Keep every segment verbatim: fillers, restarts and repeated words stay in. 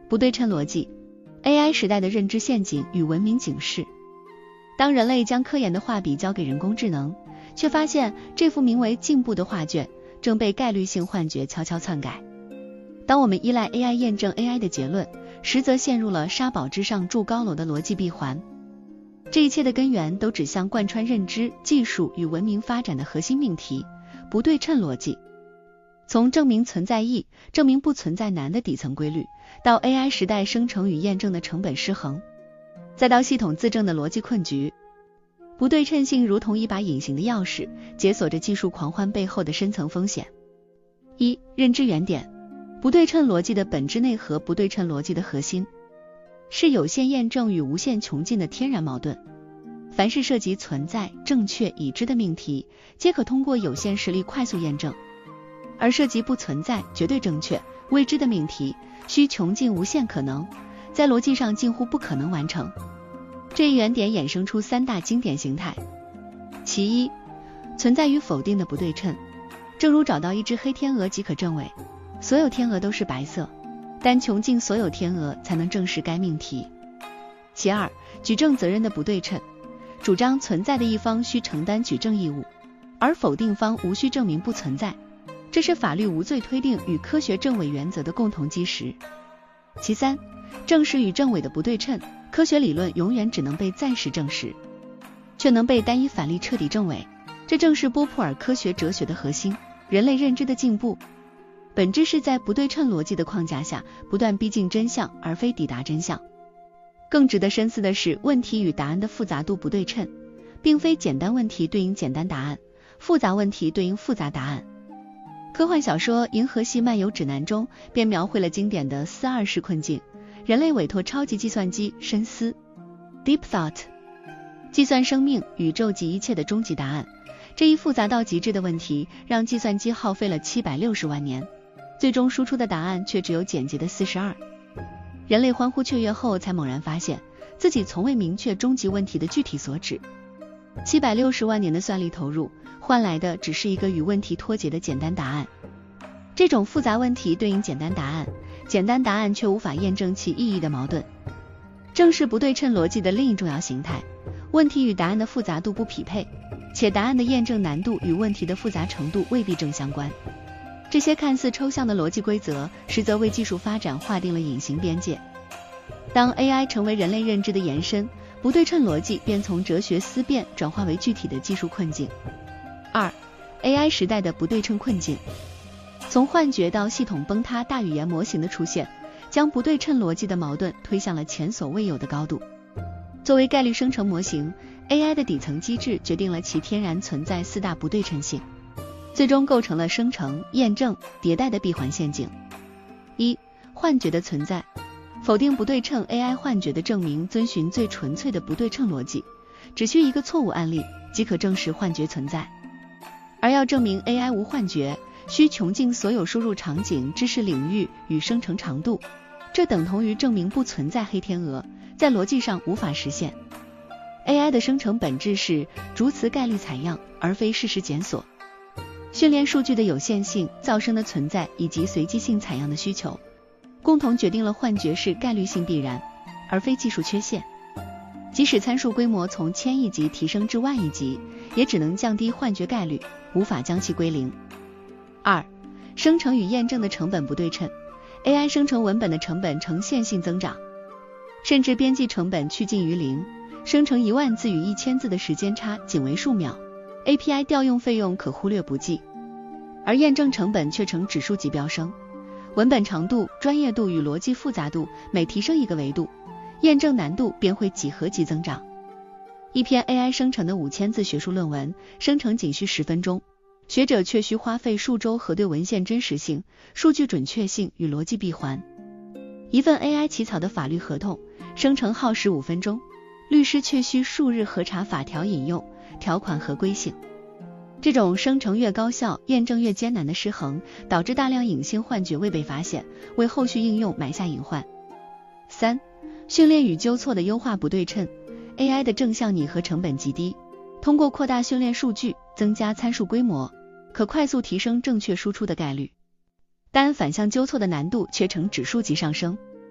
不对称逻辑 A I 时代的认知陷阱与文明警示。当人类将科研的画笔交给人工智能，却发现这幅名为进步的画卷正被概率性幻觉悄悄篡改。当我们依赖 A I 验证 A I 的结论，实则陷入了沙堡之上筑高楼的逻辑闭环。这一切的根源都指向贯穿认知、技术与文明发展的核心命题——不对称逻辑。从证明存在易、证明不存在难的底层规律，到 A I 时代生成与验证的成本失衡，再到系统自证的逻辑困局，不对称性如同一把隐形的钥匙，解锁着技术狂欢背后的深层风险。一、认知原点。不对称逻辑的本质内核。不对称逻辑的核心是有限验证与无限穷尽的天然矛盾。凡是涉及存在、正确、已知的命题，皆可通过有限实例快速验证，而涉及不存在、绝对正确、未知的命题，需穷尽无限可能，在逻辑上近乎不可能完成。这一原点衍生出三大经典形态。其一，存在与否定的不对称。正如找到一只黑天鹅即可证伪所有天鹅都是白色，但穷尽所有天鹅才能证实该命题。其二，举证责任的不对称。主张存在的一方需承担举证义务，而否定方无需证明不存在，这是法律无罪推定与科学证伪原则的共同基石。其三，证实与证伪的不对称。科学理论永远只能被暂时证实，却能被单一反例彻底证伪，这正是波普尔科学哲学的核心。人类认知的进步本质是在不对称逻辑的框架下不断逼近真相，而非抵达真相。更值得深思的是，问题与答案的复杂度不对称，并非简单问题对应简单答案，复杂问题对应复杂答案。科幻小说《银河系漫游指南》中便描绘了经典的四二式困境，人类委托超级计算机深思 Deep Thought 计算生命、宇宙及一切的终极答案。这一复杂到极致的问题让计算机耗费了七百六十万年，最终输出的答案却只有简洁的四十二。人类欢呼雀跃后，才猛然发现自己从未明确终极问题的具体所指。七百六十万年的算力投入，换来的只是一个与问题脱节的简单答案。这种复杂问题对应简单答案，简单答案却无法验证其意义的矛盾，正是不对称逻辑的另一重要形态。问题与答案的复杂度不匹配，且答案的验证难度与问题的复杂程度未必正相关。这些看似抽象的逻辑规则，实则为技术发展划定了隐形边界。当 A I 成为人类认知的延伸，不对称逻辑便从哲学思辨转化为具体的技术困境。二、A I 时代的不对称困境。从幻觉到系统崩塌大语言模型的出现，将不对称逻辑的矛盾推向了前所未有的高度。作为概率生成模型， A I 的底层机制决定了其天然存在四大不对称性，最终构成了生成、验证、迭代的闭环陷阱。一、幻觉的存在。否定不对称 A I 幻觉的证明遵循最纯粹的不对称逻辑，只需一个错误案例即可证实幻觉存在。而要证明 A I 无幻觉，需穷尽所有输入场景、知识领域与生成长度，这等同于证明不存在黑天鹅，在逻辑上无法实现。A I 的生成本质是逐词概率采样，而非事实检索。训练数据的有限性、噪声的存在以及随机性采样的需求，共同决定了幻觉是概率性必然，而非技术缺陷。即使参数规模从千亿级提升至万亿级，也只能降低幻觉概率，无法将其归零。二、生成与验证的成本不对称。 A I 生成文本的成本呈线性增长，甚至边际成本趋近于零，生成一万字与一千字的时间差仅为数秒， A P I 调用费用可忽略不计，而验证成本却呈指数级飙升。文本长度、专业度与逻辑复杂度每提升一个维度，验证难度便会几何级增长。一篇 A I 生成的五千字学术论文，生成仅需十分钟，学者却需花费数周核对文献真实性、数据准确性与逻辑闭环。一份 A I 起草的法律合同，生成耗时五分钟，律师却需数日核查法条引用、条款合规性。这种生成越高效、验证越艰难的失衡，导致大量隐性幻觉未被发现，为后续应用埋下隐患。三、训练与纠错的优化不对称。 A I 的正向拟合成本极低，通过扩大训练数据、增加参数规模，可快速提升正确输出的概率，但反向纠错的难度却呈指数级上升。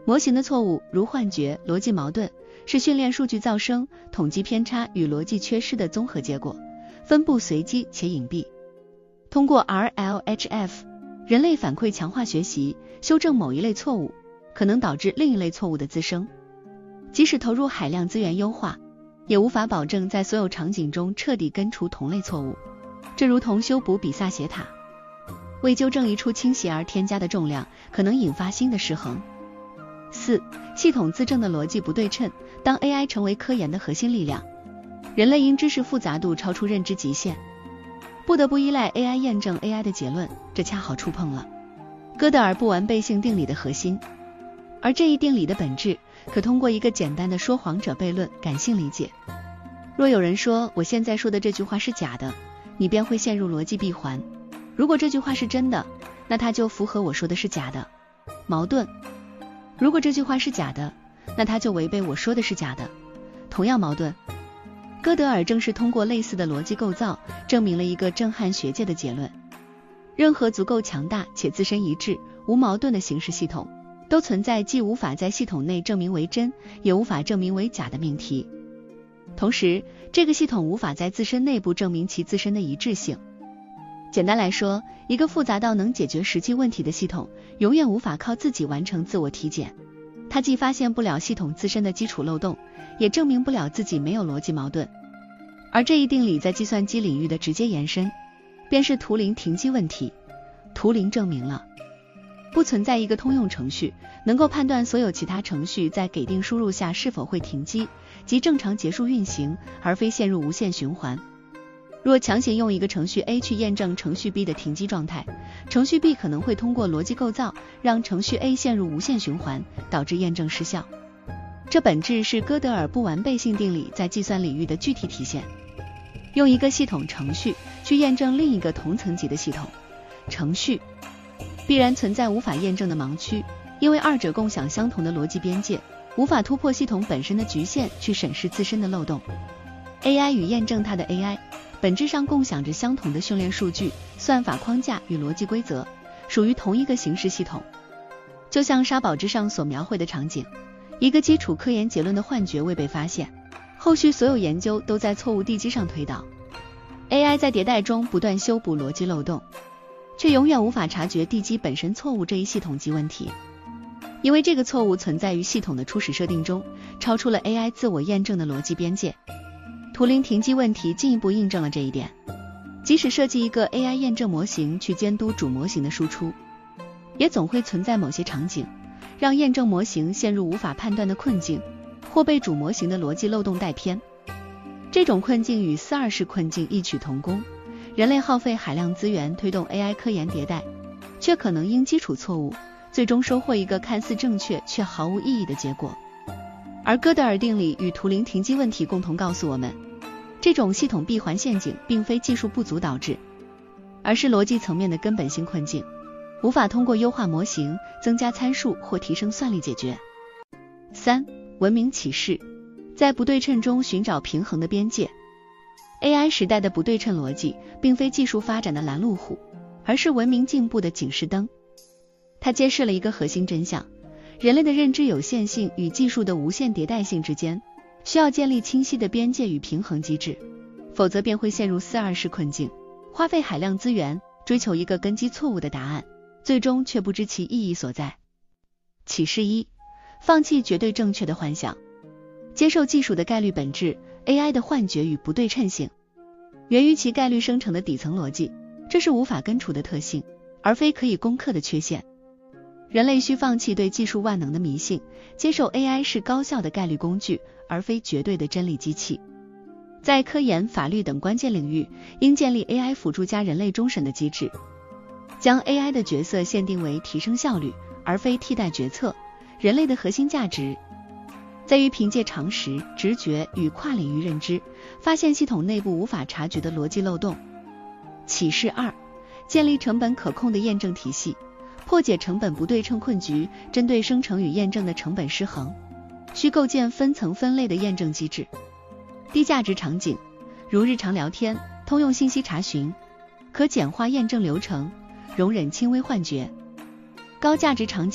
模型的错误如幻觉、逻辑矛盾，是训练数据噪声、统计偏差与逻辑缺失的综合结果，分布随机且隐蔽。通过 R L H F， 人类反馈强化学习，修正某一类错误，可能导致另一类错误的滋生。即使投入海量资源优化，也无法保证在所有场景中彻底根除同类错误。这如同修补比萨斜塔，为纠正一处倾斜而添加的重量，可能引发新的失衡。四、系统自证的逻辑不对称。当 A I 成为科研的核心力量，人类因知识复杂度超出认知极限，不得不依赖 A I 验证 A I 的结论，这恰好触碰了哥德尔不完备性定理的核心。而这一定理的本质，可通过一个简单的说谎者悖论感性理解。若有人说我现在说的这句话是假的，你便会陷入逻辑闭环。如果这句话是真的，那它就符合我说的是假的。矛盾。如果这句话是假的，那它就违背我说的是假的，同样矛盾。哥德尔正是通过类似的逻辑构造，证明了一个震撼学界的结论：任何足够强大且自身一致、无矛盾的形式系统，都存在既无法在系统内证明为真，也无法证明为假的命题。同时，这个系统无法在自身内部证明其自身的一致性。简单来说，一个复杂到能解决实际问题的系统，永远无法靠自己完成自我体检。它既发现不了系统自身的基础漏洞，也证明不了自己没有逻辑矛盾。而这一定理在计算机领域的直接延伸，便是图灵停机问题。图灵证明了，不存在一个通用程序能够判断所有其他程序在给定输入下是否会停机，即正常结束运行，而非陷入无限循环。若强行用一个程序 A 去验证程序 B 的停机状态，程序 B 可能会通过逻辑构造让程序 A 陷入无限循环，导致验证失效。这本质是哥德尔不完备性定理在计算领域的具体体现。用一个系统程序去验证另一个同层级的系统程序，必然存在无法验证的盲区，因为二者共享相同的逻辑边界，无法突破系统本身的局限去审视自身的漏洞。A I 与验证它的 A I本质上共享着相同的训练数据、算法框架与逻辑规则，属于同一个形式系统。就像沙堡之上所描绘的场景，一个基础科研结论的幻觉未被发现，后续所有研究都在错误地基上推导。A I 在迭代中不断修补逻辑漏洞，却永远无法察觉地基本身错误这一系统级问题，因为这个错误存在于系统的初始设定中，超出了 A I 自我验证的逻辑边界。图灵停机问题进一步印证了这一点。即使设计一个 A I 验证模型去监督主模型的输出，也总会存在某些场景，让验证模型陷入无法判断的困境，或被主模型的逻辑漏洞带偏。这种困境与四二式困境异曲同工，人类耗费海量资源推动 A I 科研迭代，却可能因基础错误，最终收获一个看似正确却毫无意义的结果。而哥德尔定理与图灵停机问题共同告诉我们，这种系统闭环陷阱并非技术不足导致，而是逻辑层面的根本性困境，无法通过优化模型、增加参数或提升算力解决。三、文明启示，在不对称中寻找平衡的边界。A I 时代的不对称逻辑并非技术发展的拦路虎，而是文明进步的警示灯。它揭示了一个核心真相：人类的认知有限性与技术的无限迭代性之间，需要建立清晰的边界与平衡机制，否则便会陷入四二式困境，花费海量资源追求一个根基错误的答案，最终却不知其意义所在。启示一：放弃绝对正确的幻想，接受技术的概率本质。 A I 的幻觉与不对称性源于其概率生成的底层逻辑，这是无法根除的特性，而非可以攻克的缺陷。人类需放弃对技术万能的迷信，接受 A I 是高效的概率工具，而非绝对的真理机器。在科研、法律等关键领域，应建立 A I 辅助加人类终审的机制，将 A I 的角色限定为提升效率，而非替代决策。人类的核心价值在于凭借常识、直觉与跨领域认知，发现系统内部无法察觉的逻辑漏洞。启示二：建立成本可控的验证体系，破解成本不对称困局。针对生成与验证的成本失衡，需构建分层分类的验证机制。低价值场景，如日常聊天、通用信息查询，可简化验证流程，容忍轻微幻觉。高价值场景，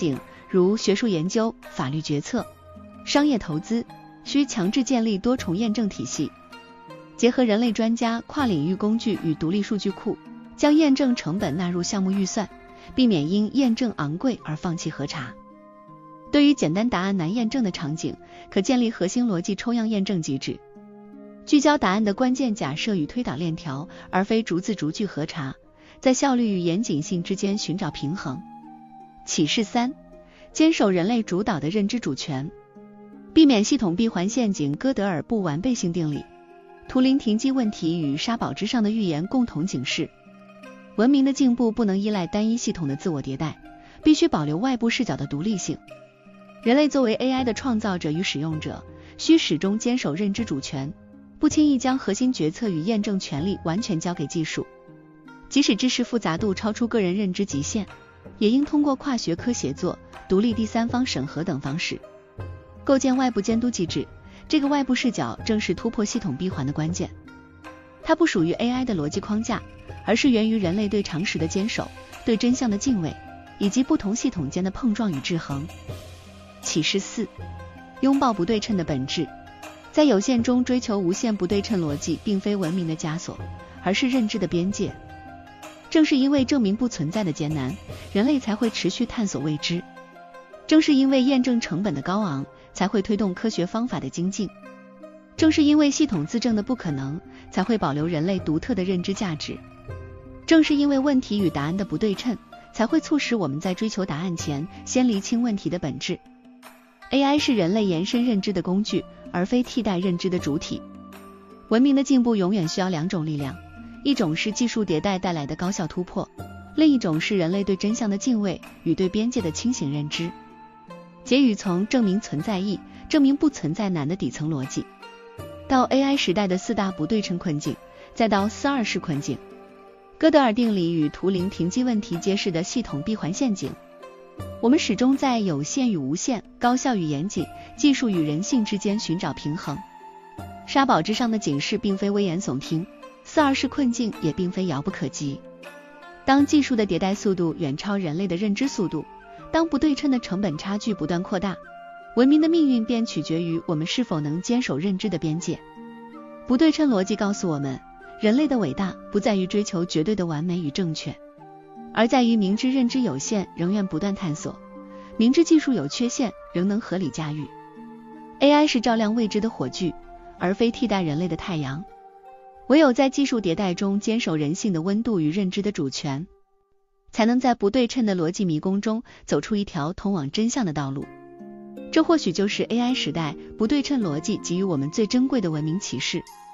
如学术研究、法律决策、商业投资，需强制建立多重验证体系，结合人类专家、跨领域工具与独立数据库，将验证成本纳入项目预算，避免因验证昂贵而放弃核查。对于简单答案难验证的场景，可建立核心逻辑抽样验证机制，聚焦答案的关键假设与推导链条，而非逐字逐句核查，在效率与严谨性之间寻找平衡。启示三，坚守人类主导的认知主权，避免系统闭环陷阱。哥德尔不完备性定理、图灵停机问题与沙堡之上的预言共同警示，文明的进步不能依赖单一系统的自我迭代，必须保留外部视角的独立性。人类作为 A I 的创造者与使用者，需始终坚守认知主权，不轻易将核心决策与验证权力完全交给技术。即使知识复杂度超出个人认知极限，也应通过跨学科协作、独立第三方审核等方式，构建外部监督机制。这个外部视角正是突破系统闭环的关键。它不属于 A I 的逻辑框架，而是源于人类对常识的坚守、对真相的敬畏，以及不同系统间的碰撞与制衡。启示四，拥抱不对称的本质。在有限中追求无限不对称逻辑，并非文明的枷锁，而是认知的边界。正是因为证明不存在的艰难，人类才会持续探索未知。正是因为验证成本的高昂，才会推动科学方法的精进。正是因为系统自证的不可能，才会保留人类独特的认知价值。正是因为问题与答案的不对称，才会促使我们在追求答案前，先厘清问题的本质。A I 是人类延伸认知的工具，而非替代认知的主体。文明的进步永远需要两种力量，一种是技术迭代带来的高效突破，另一种是人类对真相的敬畏与对边界的清醒认知。结语从证明存在易、证明不存在难的底层逻辑，到 A I 时代的四大不对称困境，再到四二式困境，哥德尔定理与图灵停机问题揭示的系统闭环陷阱。我们始终在有限与无限、高效与严谨、技术与人性之间寻找平衡。沙堡之上的警示并非危言耸听，四二式困境也并非遥不可及。当技术的迭代速度远超人类的认知速度，当不对称的成本差距不断扩大，文明的命运便取决于我们是否能坚守认知的边界。不对称逻辑告诉我们，人类的伟大不在于追求绝对的完美与正确，而在于明知认知有限，仍愿不断探索；明知技术有缺陷，仍能合理驾驭。A I 是照亮未知的火炬，而非替代人类的太阳。唯有在技术迭代中坚守人性的温度与认知的主权，才能在不对称的逻辑迷宫中走出一条通往真相的道路。这或许就是 A I 时代不对称逻辑给予我们最珍贵的文明启示。